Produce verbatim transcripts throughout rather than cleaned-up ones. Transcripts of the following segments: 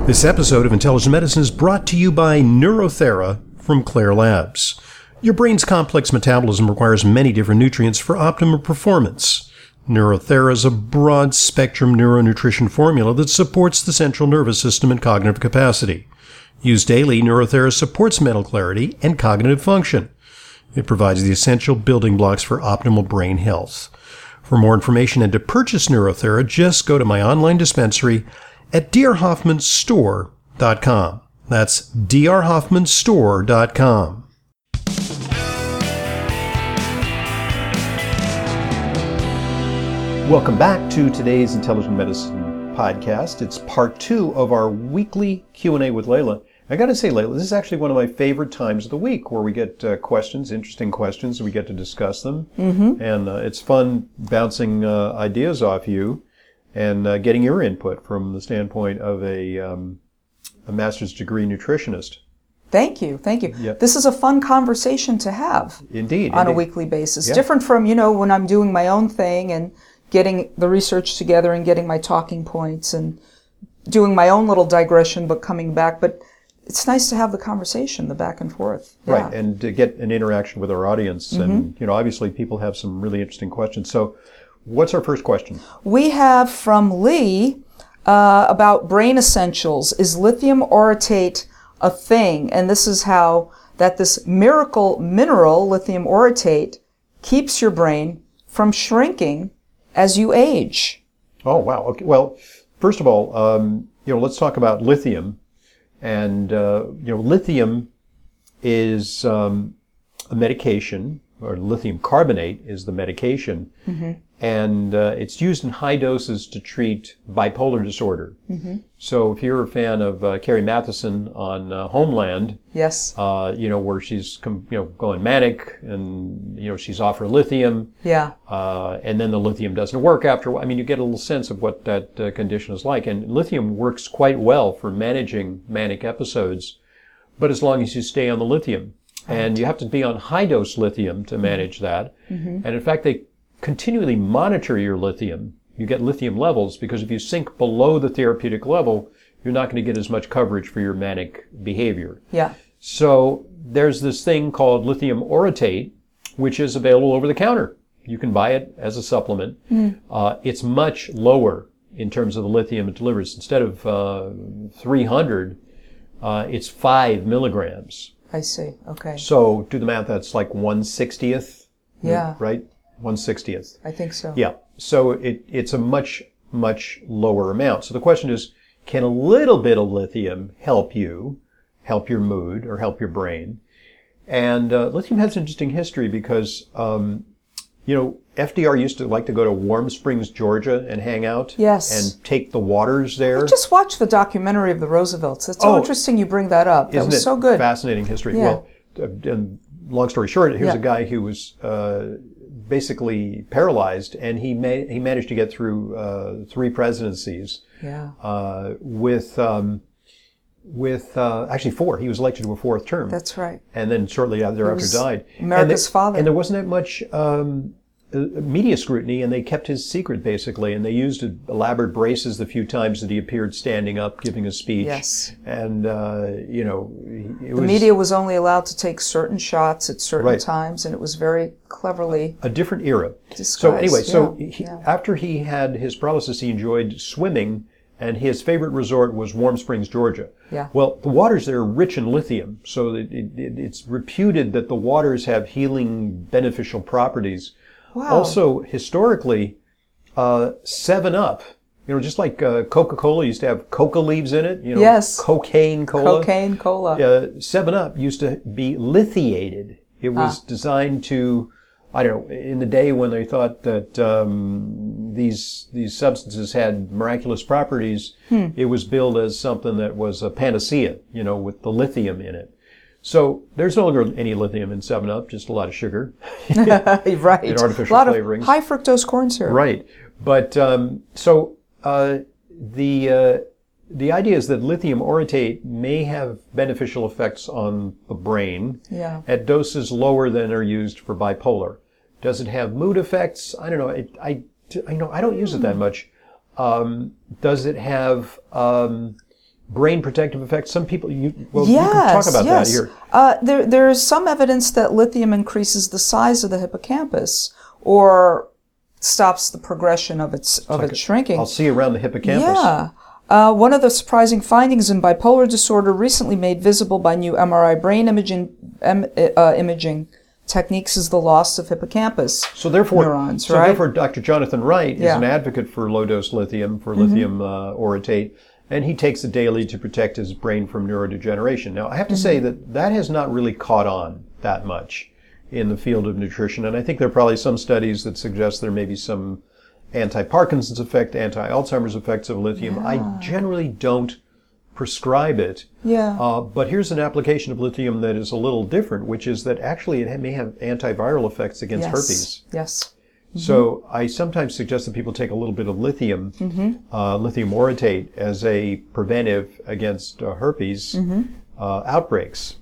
This episode of Intelligent Medicine is brought to you by Neurothera from Claire Labs. Your brain's complex metabolism requires many different nutrients for optimum performance. Neurothera is a broad-spectrum neuronutrition formula that supports the central nervous system and cognitive capacity. Used daily, Neurothera supports mental clarity and cognitive function. It provides the essential building blocks for optimal brain health. For more information and to purchase Neurothera, just go to my online dispensary at d r hoffman store dot com. That's d r hoffman store dot com. Welcome back to today's Intelligent Medicine podcast. It's part two of our weekly Q and A with Layla. I got to say, Layla, this is actually one of my favorite times of the week where we get uh, questions, interesting questions, and we get to discuss them. Mm-hmm. And uh, it's fun bouncing uh, ideas off you and uh, getting your input from the standpoint of a, um, a master's degree nutritionist. Thank you. Thank you. Yep. This is a fun conversation to have. Indeed. On indeed. a weekly basis. Yeah. Different from, you know, when I'm doing my own thing and getting the research together and getting my talking points and doing my own little digression but coming back. But it's nice to have the conversation, the back and forth. Yeah. Right, and to get an interaction with our audience. Mm-hmm. And, you know, obviously people have some really interesting questions. So what's our first question? We have from Lee uh, about brain essentials. Is lithium orotate a thing? And this is how that this miracle mineral, lithium orotate, keeps your brain from shrinking as you age. Oh, wow. Okay. Well, first of all, um, you know, let's talk about lithium. And, uh, you know, lithium is um, a medication, or lithium carbonate is the medication. Mm-hmm. And uh, it's used in high doses to treat bipolar disorder. Mm-hmm. So if you're a fan of uh, Carrie Mathison on uh, Homeland, yes, uh, you know, where she's com- you know going manic and, you know, she's off her lithium. Yeah. Uh, and then the lithium doesn't work after a while. I mean, you get a little sense of what that uh, condition is like. And lithium works quite well for managing manic episodes, but as long as you stay on the lithium. Right. And you have to be on high-dose lithium to manage mm-hmm. that. Mm-hmm. And in fact, they continually monitor your lithium. You get lithium levels because if you sink below the therapeutic level, you're not going to get as much coverage for your manic behavior. Yeah. So there's this thing called lithium orotate, which is available over the counter. You can buy it as a supplement. Mm. Uh, it's much lower in terms of the lithium it delivers. Instead of uh, three hundred, uh, it's five milligrams. I see. Okay. So do the math. That's like one sixtieth. Yeah. Right? one sixtieth. I think so. Yeah. So it, it's a much, much lower amount. So the question is, can a little bit of lithium help you, help your mood, or help your brain? And uh, lithium has an interesting history because, um, you know, F D R used to like to go to Warm Springs, Georgia and hang out. Yes. And take the waters there. I just watched the documentary of the Roosevelts. It's so oh, interesting you bring that up. That isn't was it so good. Fascinating history. Yeah. Well, uh, and long story short, here's yeah. a guy who was uh, basically paralyzed, and he ma- he managed to get through uh, three presidencies. Yeah. Uh, with um, with uh, actually four. He was elected to a fourth term. That's right. And then shortly thereafter died. America's and father. And there wasn't that much um, media scrutiny, and they kept his secret basically. And they used elaborate braces the few times that he appeared standing up, giving a speech. Yes. And uh, you know, it the was, media was only allowed to take certain shots at certain right. times, and it was very cleverly a different era. disguised. So anyway, so yeah. he, Yeah. after he had his paralysis, he enjoyed swimming. And his favorite resort was Warm Springs, Georgia. Yeah. Well, the waters there are rich in lithium, so it, it, it's reputed that the waters have healing, beneficial properties. Wow. Also, historically, uh, Seven Up, you know, just like uh, Coca-Cola used to have coca leaves in it, you know, yes. cocaine cola. Cocaine cola. Uh, Seven Up used to be lithiated. It was ah. designed to, I don't know, in the day when they thought that um, these these substances had miraculous properties, hmm. it was billed as something that was a panacea, you know, with the lithium in it. So there's no longer any lithium in Seven Up, just a lot of sugar. Right. And artificial a lot flavorings. Of high fructose corn syrup. Right. But um, so uh, the uh, the idea is that lithium orotate may have beneficial effects on the brain yeah. at doses lower than are used for bipolar. Does it have mood effects? I don't know. It, I, I know I don't use it that much. Um, does it have um, brain protective effects. Some people, you, well, yes, you can talk about yes. that here. Uh, there, there is some evidence that lithium increases the size of the hippocampus or stops the progression of its of Like its shrinking. I'll see around the hippocampus. Yeah. Uh, one of the surprising findings in bipolar disorder recently made visible by new M R I brain imaging, em, uh, imaging techniques is the loss of hippocampus So therefore, neurons, so right? therefore, Doctor Jonathan Wright is Yeah. an advocate for low-dose lithium, for lithium uh, orotate, and he takes it daily to protect his brain from neurodegeneration. Now, I have to say that that has not really caught on that much in the field of nutrition, and I think there are probably some studies that suggest there may be some anti-Parkinson's effect, anti-Alzheimer's effects of lithium. Yeah. I generally don't prescribe it. Yeah. Uh, but here's an application of lithium that is a little different, which is that actually it may have antiviral effects against yes. herpes. Yes. So I sometimes suggest that people take a little bit of lithium, Mm-hmm. uh, lithium orotate, as a preventive against uh, herpes Mm-hmm. uh, outbreaks.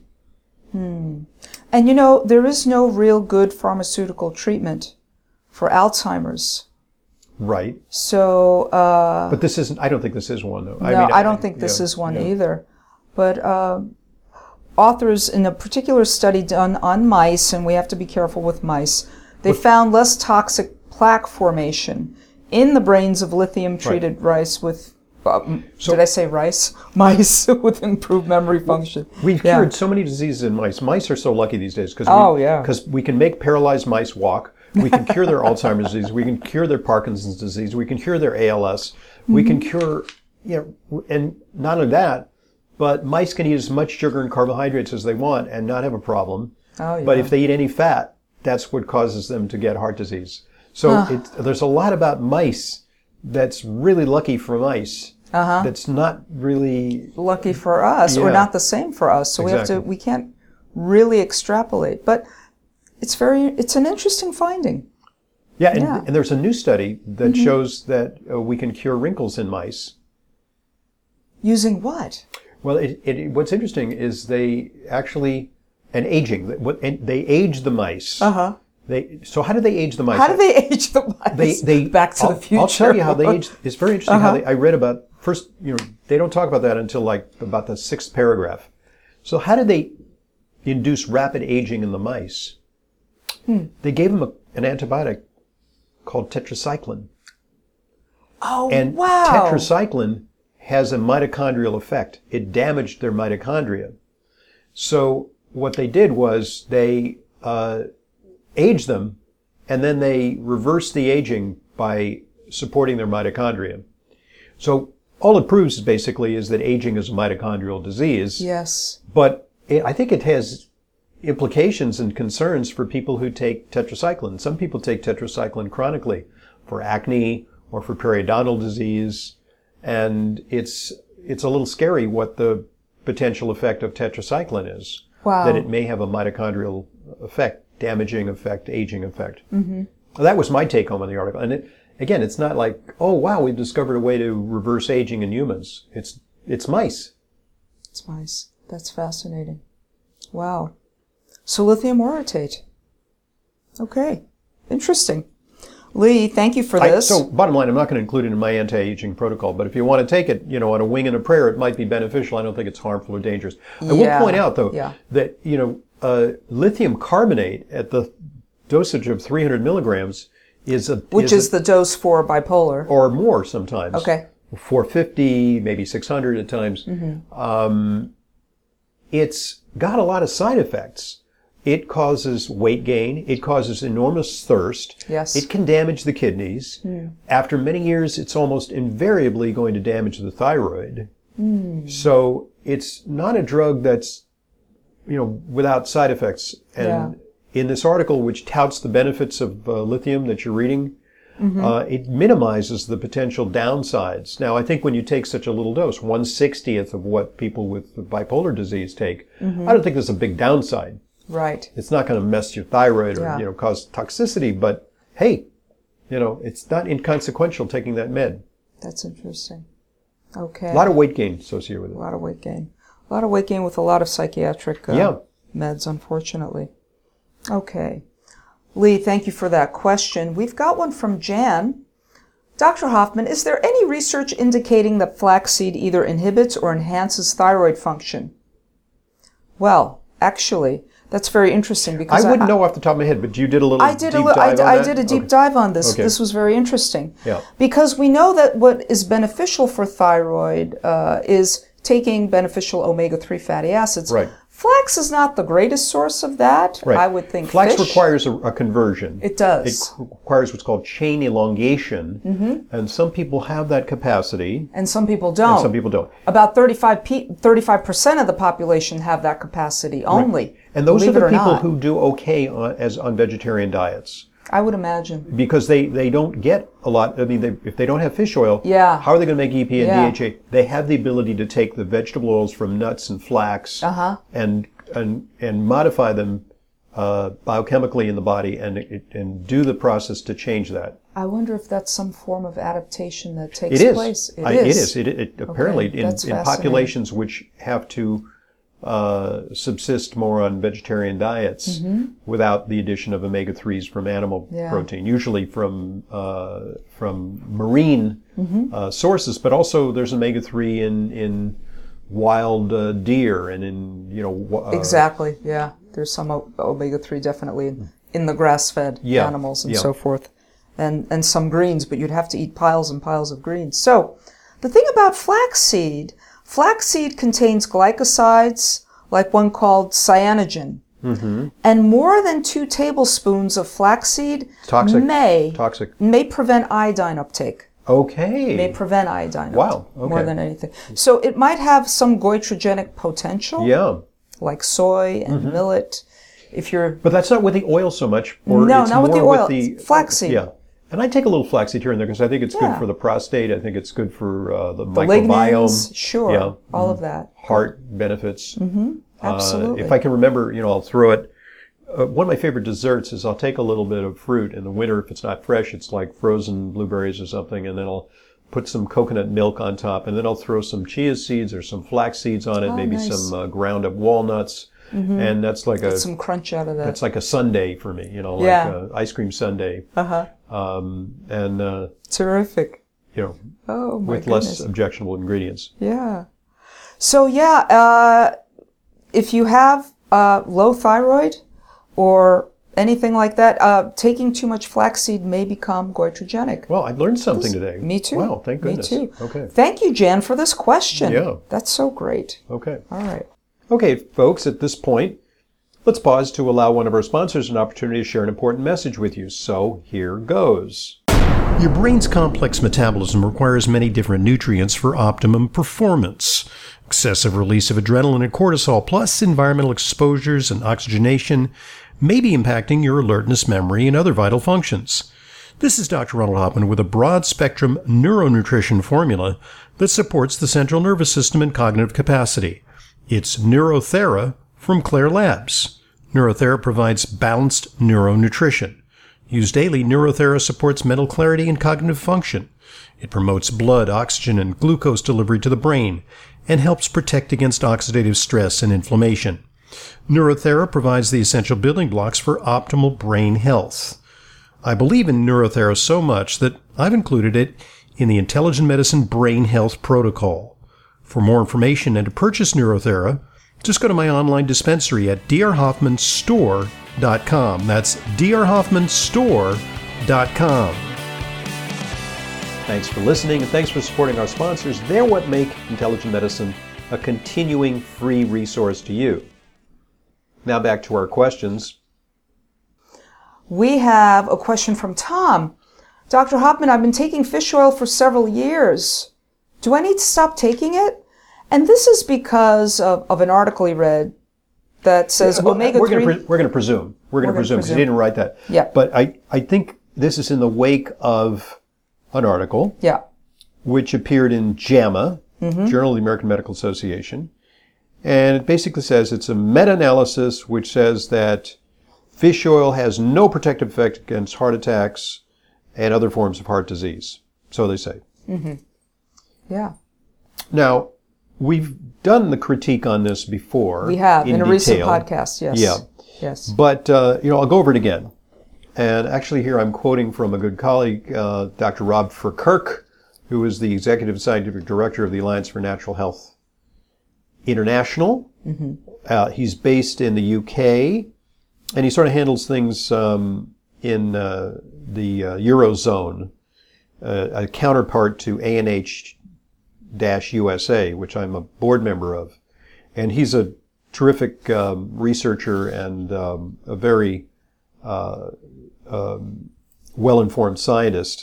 Hmm. And you know, there is no real good pharmaceutical treatment for Alzheimer's. Right. So, uh, But this isn't, I don't think this is one, though. no, I, mean, I don't think this yeah, is one yeah. either. But uh, authors in a particular study done on mice, and we have to be careful with mice, they found less toxic plaque formation in the brains of lithium-treated rice with, uh, So- did I say rice? Mice with improved memory function. We've Yeah. cured so many diseases in mice. Mice are so lucky these days because Oh, we, yeah. 'cause we can make paralyzed mice walk. We can cure their Alzheimer's disease. We can cure their Parkinson's disease. We can cure their A L S. We can cure, you know, and not only that, but mice can eat as much sugar and carbohydrates as they want and not have a problem. Oh, yeah. But if they eat any fat, that's what causes them to get heart disease. So it, there's a lot about mice that's really lucky for mice. Uh-huh. That's not really Lucky for us, or Yeah. not the same for us. So we have to, Exactly. we can't really extrapolate. But it's very, it's an interesting finding. Yeah, and, Yeah. and there's a new study that shows that uh, we can cure wrinkles in mice. Using what? Well, it, it, what's interesting is they actually, and aging, what, and they age the mice. Uh-huh. They So how do they age the mice? How do they age the mice? They, they, Back to I'll, the future. I'll tell you how they age. It's very interesting Uh-huh. how they, I read about, first, you know, they don't talk about that until like about the sixth paragraph. So how did they induce rapid aging in the mice? Hmm. They gave them a, an antibiotic called tetracycline. Oh, And wow. tetracycline has a mitochondrial effect. It damaged their mitochondria. So what they did was they uh, aged them, and then they reversed the aging by supporting their mitochondria. So all it proves is basically is that aging is a mitochondrial disease. Yes. But it, I think it has implications and concerns for people who take tetracycline. Some people take tetracycline chronically for acne or for periodontal disease, and it's it's a little scary what the potential effect of tetracycline is. Wow. That it may have a mitochondrial effect, damaging effect, aging effect. Mm-hmm. That was my take home on the article. And it, again, it's not like, oh wow, we've discovered a way to reverse aging in humans. It's it's mice. It's mice. That's fascinating. Wow. So lithium orotate. Okay. Interesting. Lee, thank you for I, this. so bottom line, I'm not going to include it in my anti-aging protocol, but if you want to take it, you know, on a wing and a prayer, it might be beneficial. I don't think it's harmful or dangerous. I Yeah, will point out, though, yeah. that, you know, uh, lithium carbonate at the dosage of three hundred milligrams is a... Which is, a, the dose for bipolar. or more sometimes. Okay. four fifty, maybe six hundred at times. Mm-hmm. Um, it's got a lot of side effects. It causes weight gain. It causes enormous thirst. Yes. It can damage the kidneys. Mm. After many years, it's almost invariably going to damage the thyroid. Mm. So it's not a drug that's, you know, without side effects. And Yeah. in this article, which touts the benefits of uh, lithium that you're reading, Mm-hmm. uh, it minimizes the potential downsides. Now, I think when you take such a little dose, one sixtieth of what people with bipolar disease take, Mm-hmm. I don't think there's a big downside. Right. It's not going to mess your thyroid or, Yeah. you know, cause toxicity, but hey, you know, it's not inconsequential taking that med. That's interesting. Okay. A lot of weight gain associated with it. A lot of weight gain. A lot of weight gain with a lot of psychiatric uh, Yeah. meds, unfortunately. Okay. Lee, thank you for that question. We've got one from Jan. Doctor Hoffman, is there any research indicating that flaxseed either inhibits or enhances thyroid function? Well, actually, that's very interesting because I wouldn't I, know off the top of my head, but you did a little I did deep a little, dive I, on I that? did a deep Okay. dive on this. Okay. This was very interesting. Yeah. Because we know that what is beneficial for thyroid uh, is taking beneficial omega three fatty acids. Right. Flax is not the greatest source of that. Right. I would think Flax fish. requires a, a conversion. It does. It requires what's called chain elongation, mm-hmm. and some people have that capacity, And some people don't. and some people don't. About thirty-five percent of the population have that capacity only. And those believe are the it or people not. who do okay on, as on vegetarian diets. I would imagine. Because they, they don't get a lot, I mean, they, if they don't have fish oil, Yeah. how are they going to make E P A and Yeah. D H A? They have the ability to take the vegetable oils from nuts and flax Uh-huh. and, and and modify them uh, biochemically in the body and and do the process to change that. I wonder if that's some form of adaptation that takes It is. place. I- It is. It, it apparently Okay, in, that's in fascinating. populations which have to uh, subsist more on vegetarian diets without the addition of omega threes from animal Mm-hmm. Yeah. protein, usually from uh, from marine Mm-hmm. uh, sources, but also there's omega three in in wild uh, deer and in you know uh, Exactly, yeah. There's some o- omega three definitely in, in the grass-fed Yeah, animals and yeah. so forth. And, and some greens, but you'd have to eat piles and piles of greens. So, the thing about flaxseed, flaxseed contains glycosides, like one called cyanogen. Mm-hmm. And more than two tablespoons of flaxseed Toxic. may toxic. may prevent iodine uptake. Okay. May prevent iodine Wow, uptake more okay. than anything. So it might have some goitrogenic potential, Yeah, like soy and Mm-hmm. millet. If you're but that's not with the oil so much. Or No, it's not with the more oil. the It's flaxseed. Yeah, and I take a little flaxseed here and there because I think it's Yeah. good for the prostate. I think it's good for uh, the, the microbiome. lignans, sure, Yeah. all of that. Heart benefits. Mm-hmm. Absolutely. Uh, if I can remember, you know, I'll throw it. Uh, one of my favorite desserts is I'll take a little bit of fruit in the winter. If it's not fresh, it's like frozen blueberries or something, and then I'll put some coconut milk on top, and then I'll throw some chia seeds or some flax seeds on it, Oh, maybe nice. some uh, ground up walnuts, and that's like a Get some crunch out of that. that's like a sundae for me, you know, like Yeah. a ice cream sundae, Uh-huh. um, and uh, Terrific. you know, Oh, my with goodness. less objectionable ingredients. Yeah. So, yeah, uh, if you have uh, low thyroid or anything like that, uh, taking too much flaxseed may become goitrogenic. Well, I learned something today. Me too. Wow, thank goodness. Me too. Okay. Thank you, Jan, for this question. Yeah. That's so great. Okay. All right. Okay, folks, at this point, let's pause to allow one of our sponsors an opportunity to share an important message with you. So here goes. Your brain's complex metabolism requires many different nutrients for optimum performance. Excessive release of adrenaline and cortisol, plus environmental exposures and oxygenation, may be impacting your alertness, memory, and other vital functions. This is Doctor Ronald Hoffman with a broad-spectrum neuronutrition formula that supports the central nervous system and cognitive capacity. It's Neurothera from Claire Labs. Neurothera provides balanced neuronutrition. Used daily, Neurothera supports mental clarity and cognitive function. It promotes blood, oxygen, and glucose delivery to the brain and helps protect against oxidative stress and inflammation. Neurothera provides the essential building blocks for optimal brain health. I believe in Neurothera so much that I've included it in the Intelligent Medicine Brain Health Protocol. For more information and to purchase Neurothera, just go to my online dispensary at d r hoffman store dot com. That's d r hoffman store dot com. Thanks for listening, and thanks for supporting our sponsors. They're what make Intelligent Medicine a continuing free resource to you. Now back to our questions. We have a question from Tom. Doctor Hoffman, I've been taking fish oil for several years. Do I need to stop taking it? And this is because of, of an article he read that says Well, omega we're three. Gonna pre- we're going to presume. We're going We're to gonna presume because he presume. didn't write that. Yeah. But I, I think this is in the wake of an article Yeah. which appeared in JAMA, Mm-hmm. Journal of the American Medical Association. And it basically says it's a meta-analysis which says that fish oil has no protective effect against heart attacks and other forms of heart disease. So they say. Yeah. Now, we've done the critique on this before. We have in, a recent detail. podcast. Yes. Yeah. Yes. But, uh, you know, I'll go over it again. And actually here I'm quoting from a good colleague, uh, Doctor Rob Verkerk, who is the Executive Scientific Director of the Alliance for Natural Health International. Mm-hmm. Uh, he's based in the U K, and he sort of handles things um, in uh, the uh, Eurozone, uh, a counterpart to A N H U S A, which I'm a board member of. And he's a terrific um, researcher and um, a very uh, um, well-informed scientist.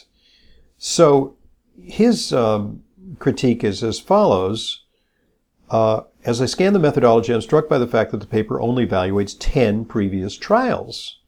So his um, critique is as follows. Uh, as I scan the methodology, I'm struck by the fact that the paper only evaluates ten previous trials.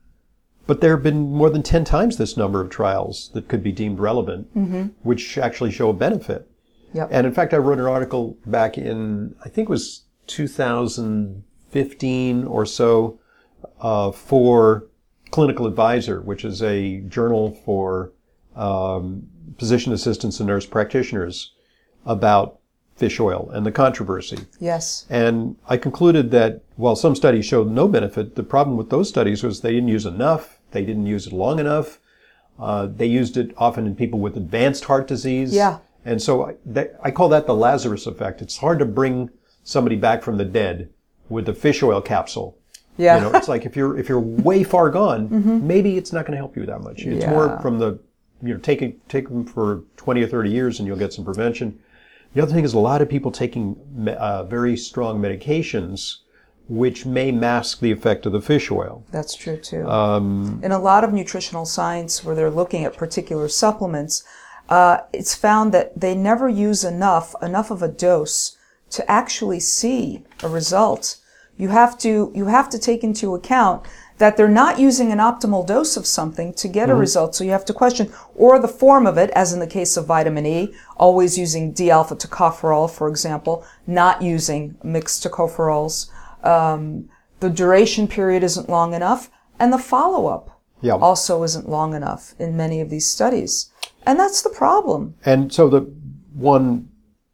But there have been more than ten times this number of trials that could be deemed relevant, mm-hmm. which actually show a benefit. Yep. And in fact, I wrote an article back in, I think it was two thousand fifteen or so, uh, for Clinical Advisor, which is a journal for um, physician assistants and nurse practitioners, about fish oil and the controversy. Yes. And I concluded that while some studies showed no benefit, the problem with those studies was they didn't use enough, they didn't use it long enough, uh, they used it often in people with advanced heart disease. Yeah. And so I, that, I call that the Lazarus effect. It's hard to bring somebody back from the dead with a fish oil capsule. Yeah. You know, it's like if you're if you're way far gone, mm-hmm. maybe it's not going to help you that much. It's yeah. more from the, you know, take it, take them for twenty or thirty years and you'll get some prevention. The other thing is a lot of people taking uh, very strong medications, which may mask the effect of the fish oil. That's true too. Um, In a lot of nutritional science where they're looking at particular supplements, uh, it's found that they never use enough, enough of a dose to actually see a result. You have to, you have to take into account that they're not using an optimal dose of something to get mm-hmm. a result. So you have to question, or the form of it, as in the case of vitamin E, always using D-alpha tocopherol, for example, not using mixed tocopherols. Um, the duration period isn't long enough, and the follow-up yeah. also isn't long enough in many of these studies. And that's the problem. And so the one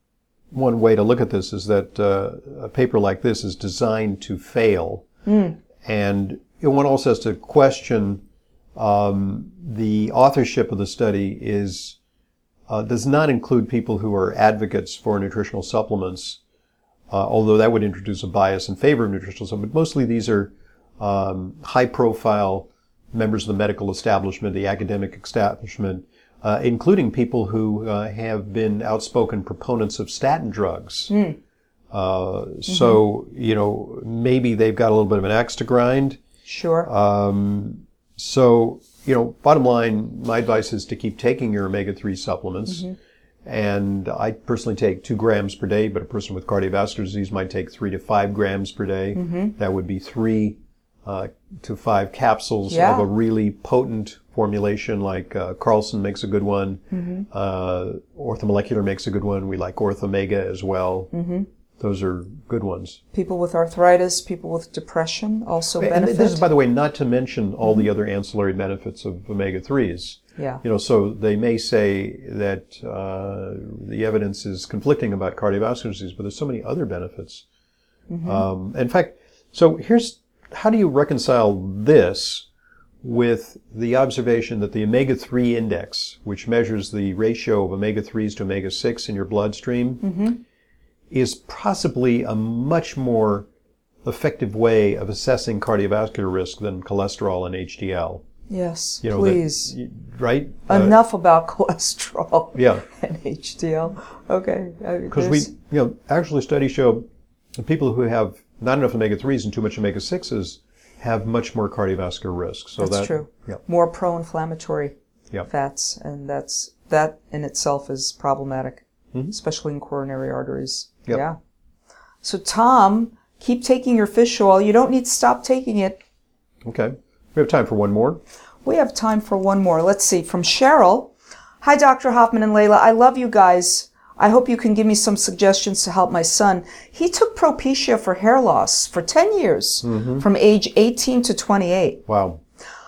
one way to look at this is that uh, a paper like this is designed to fail. Mm. And you know, one also has to question um, the authorship of the study is uh, does not include people who are advocates for nutritional supplements, uh, although that would introduce a bias in favor of nutritional supplements. But mostly these are um, high-profile members of the medical establishment, the academic establishment, uh, including people who uh, have been outspoken proponents of statin drugs. Mm. Uh, so, mm-hmm. you know, maybe they've got a little bit of an axe to grind. Sure. Um, so, you know, bottom line, my advice is to keep taking your omega three supplements. Mm-hmm. And I personally take two grams per day, but a person with cardiovascular disease might take three to five grams per day. Mm-hmm. That would be three uh, to five capsules yeah. of a really potent formulation, like uh, Carlson makes a good one. Mm-hmm. Uh, Orthomolecular makes a good one. We like Orthomega as well. Mm-hmm. Those are good ones. People with arthritis, people with depression also and benefit. This is, by the way, not to mention all mm-hmm. the other ancillary benefits of omega threes. Yeah. You know, so they may say that uh, the evidence is conflicting about cardiovascular disease, but there's so many other benefits. Mm-hmm. Um, in fact, so here's, how do you reconcile this with the observation that the omega three index, which measures the ratio of omega threes to omega six in your bloodstream, mm-hmm. is possibly a much more effective way of assessing cardiovascular risk than cholesterol and H D L. Yes, you know, please. That, right? Enough uh, about cholesterol yeah. and H D L. Okay. Because we, you know, actually studies show that people who have not enough omega threes and too much omega sixes have much more cardiovascular risk. So that's that, true. Yeah. More pro-inflammatory yeah. fats, and that's that in itself is problematic, mm-hmm. especially in coronary arteries. Yep. Yeah. So Tom, keep taking your fish oil. You don't need to stop taking it. Okay. We have time for one more. We have time for one more. Let's see. From Cheryl. Hi, Doctor Hoffman and Layla. I love you guys. I hope you can give me some suggestions to help my son. He took Propecia for hair loss for ten years, mm-hmm. from age eighteen to twenty-eight. Wow.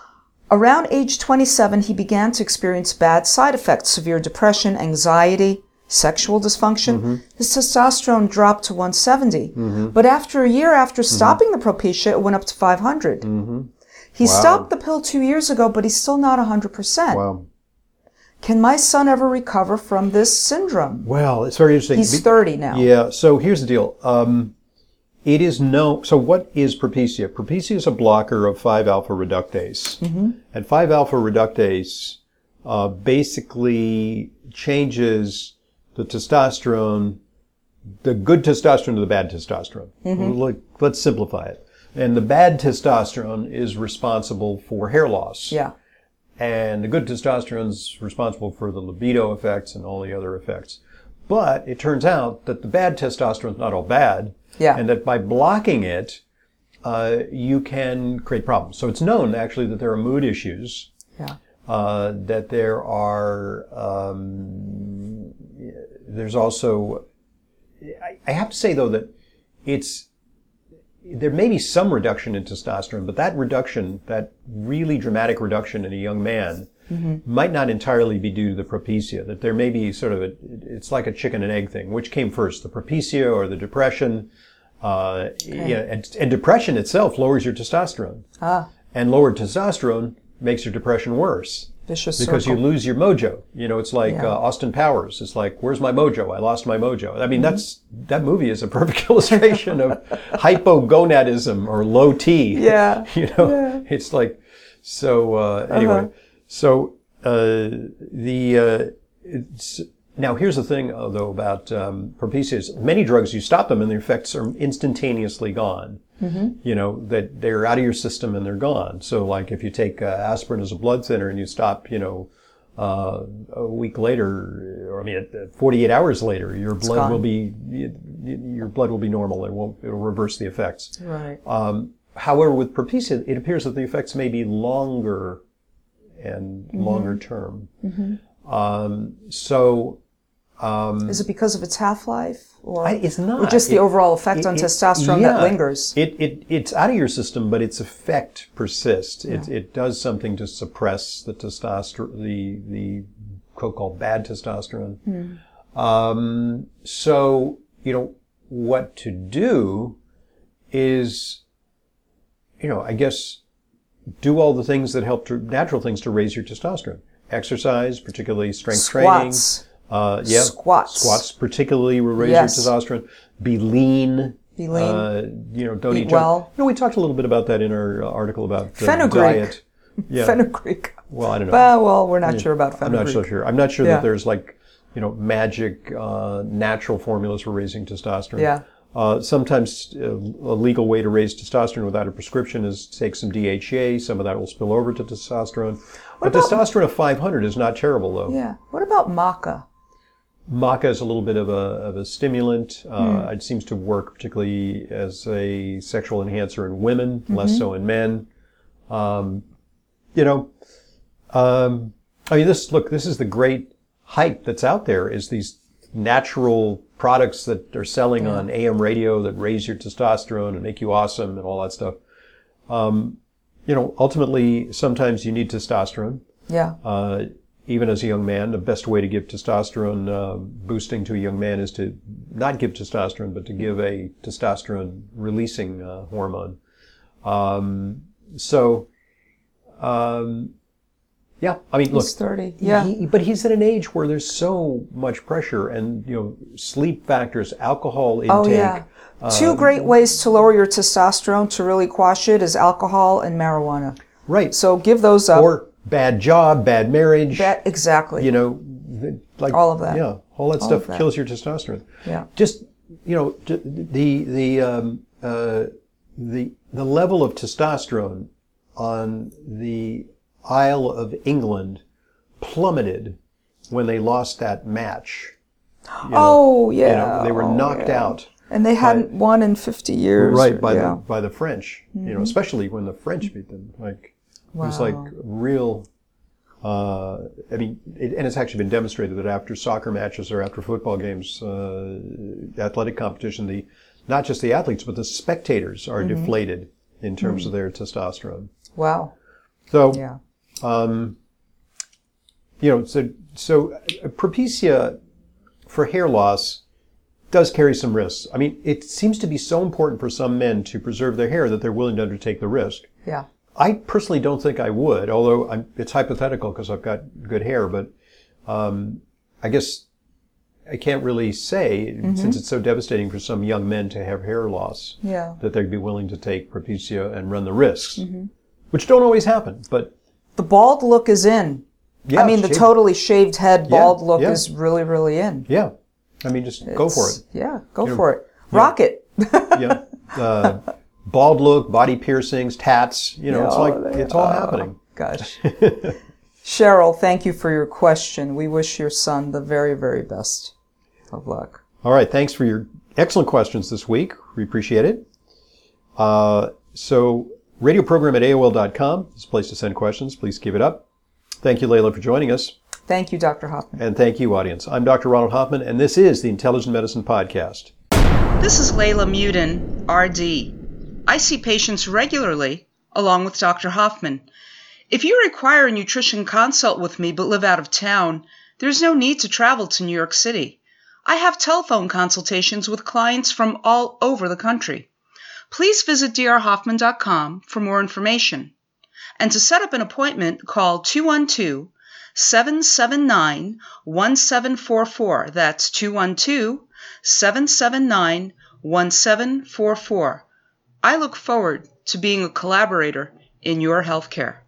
Around age twenty-seven, he began to experience bad side effects, severe depression, anxiety, sexual dysfunction. Mm-hmm. His testosterone dropped to one seventy. Mm-hmm. But after a year after stopping mm-hmm. the Propecia, it went up to five hundred. Mm-hmm. He Wow. stopped the pill two years ago, but he's still not one hundred percent. Wow. Can my son ever recover from this syndrome? Well, it's very interesting. He's Be- thirty now. Yeah, so here's the deal. Um, it is no, so what is Propecia? Propecia is a blocker of five alpha reductase. Mm-hmm. And five alpha reductase uh, basically changes the testosterone, the good testosterone to the bad testosterone. Mm-hmm. Look, let's simplify it. And the bad testosterone is responsible for hair loss. Yeah. And the good testosterone is responsible for the libido effects and all the other effects. But it turns out that the bad testosterone is not all bad. Yeah. And that by blocking it, uh, you can create problems. So it's known actually that there are mood issues. Yeah. Uh, that there are, um, there's also, I, I have to say though that it's, there may be some reduction in testosterone, but that reduction, that really dramatic reduction in a young man, mm-hmm. might not entirely be due to the Propecia. That there may be sort of a, it's like a chicken and egg thing. Which came first, the Propecia or the depression? Uh, Okay. yeah, and, and depression itself lowers your testosterone. Ah, And lowered testosterone makes your depression worse. vicious Because circle. you lose your mojo. You know, it's like Yeah. uh, Austin Powers. It's like, where's my mojo? I lost my mojo. I mean, that's that movie is a perfect illustration of hypogonadism or low T. Yeah. You know, Yeah. it's like, so uh, anyway. Uh-huh. So uh, the uh, it's, now here's the thing uh, though about um, Propecia is many drugs you stop them and the effects are instantaneously gone. Mm-hmm. You know, that they're out of your system and they're gone. So like if you take uh, aspirin as a blood thinner and you stop, you know, uh, a week later, or I mean, uh, forty-eight hours later, your blood gone. will be, your blood will be normal. It won't, it'll reverse the effects. Right. Um, however, with Propecia, it appears that the effects may be longer and Mm-hmm. longer term. Mm-hmm. Um, so, um, Is it because of its half-life? Or, I, it's not. or just the It- overall effect it- on it- testosterone yeah. that lingers? It, it, it's out of your system, but its effect persists. It, Yeah. it does something to suppress the testosterone, the, the so-called bad testosterone. Hmm. Um, so, you know, what to do is, you know, I guess, do all the things that help to, natural things to raise your testosterone. Exercise, particularly strength training. Squats. Uh, yeah. Squats. Squats particularly will raise Yes. your testosterone. Be lean. Be lean. Uh, you know, don't Eat eat junk. well. You know, we talked a little bit about that in our uh, article about uh, Fenugreek. diet. Yeah. Fenugreek. Well, I don't know. Well, well, we're not sure about I'm fenugreek. not so sure. I'm not sure Yeah. that there's like, you know, magic, uh, natural formulas for raising testosterone. Yeah. Uh, sometimes uh, a legal way to raise testosterone without a prescription is to take some D H E A. Some of that will spill over to testosterone. But about- testosterone of five hundred is not terrible, though. Yeah. What about maca? Maca is a little bit of a of a stimulant. Uh, Hmm. It seems to work particularly as a sexual enhancer in women, Mm-hmm. less so in men. Um, you know, um, I mean, this look. This is the great hype that's out there. Is these natural products that are selling Yeah. on A M radio that raise your testosterone and make you awesome and all that stuff. Um, you know, ultimately, sometimes you need testosterone. Yeah. Uh, even as a young man, the best way to give testosterone uh, boosting to a young man is to not give testosterone, but to give a testosterone releasing uh, hormone. Um, so, um, yeah, I mean, look, He's thirty. Yeah. he, but he's at an age where there's so much pressure, and you know, sleep factors, alcohol intake. Oh, yeah. Two great ways to lower your testosterone to really quash it is alcohol and marijuana. Right. So give those up. Or bad job, bad marriage. That, exactly. You know, th- like All of that. Yeah, all that All stuff of that. kills your testosterone. Yeah. Just you know, j- the the um, uh, the the level of testosterone on the Isle of England plummeted when they lost that match. You know, Oh, yeah. you know, they were Oh, knocked yeah. out. And they hadn't won in fifty years. Right, by yeah. the by the French, you know, especially when the French beat them. Like it was Wow. like real. Uh, I mean, it, and it's actually been demonstrated that after soccer matches or after football games, uh, athletic competition, the not just the athletes but the spectators are Mm-hmm. deflated in terms of their testosterone. Wow. So, Yeah. um, you know, so so uh, Propecia for hair loss does carry some risks. I mean, it seems to be so important for some men to preserve their hair that they're willing to undertake the risk. Yeah. I personally don't think I would, although I'm, it's hypothetical because I've got good hair, but um, I guess I can't really say, mm-hmm. since it's so devastating for some young men to have hair loss, yeah. that they'd be willing to take Propecia and run the risks, mm-hmm. which don't always happen. But the bald look is in. Yeah, I mean, the shaved. totally shaved head bald yeah, look yeah. is really, really in. Yeah. I mean, just it's, go for it. Yeah, go you for know, it. Rock yeah. it. yeah. Uh, bald look, body piercings, tats, you know, yeah, it's like, it's all oh, happening. Gosh. Cheryl, thank you for your question. We wish your son the very, very best of luck. All right. Thanks for your excellent questions this week. We appreciate it. Uh, so, radio program at A O L dot com is a place to send questions. Please give it up. Thank you, Layla, for joining us. Thank you, Doctor Hoffman. And thank you, audience. I'm Doctor Ronald Hoffman, and this is the Intelligent Medicine Podcast. This is Layla Muden, R D. I see patients regularly, along with Doctor Hoffman. If you require a nutrition consult with me but live out of town, there's no need to travel to New York City. I have telephone consultations with clients from all over the country. Please visit d r hoffman dot com for more information. And to set up an appointment, call two one two, seven seven nine, one seven four four. That's two one two, seven seven nine, one seven four four. I look forward to being a collaborator in your healthcare.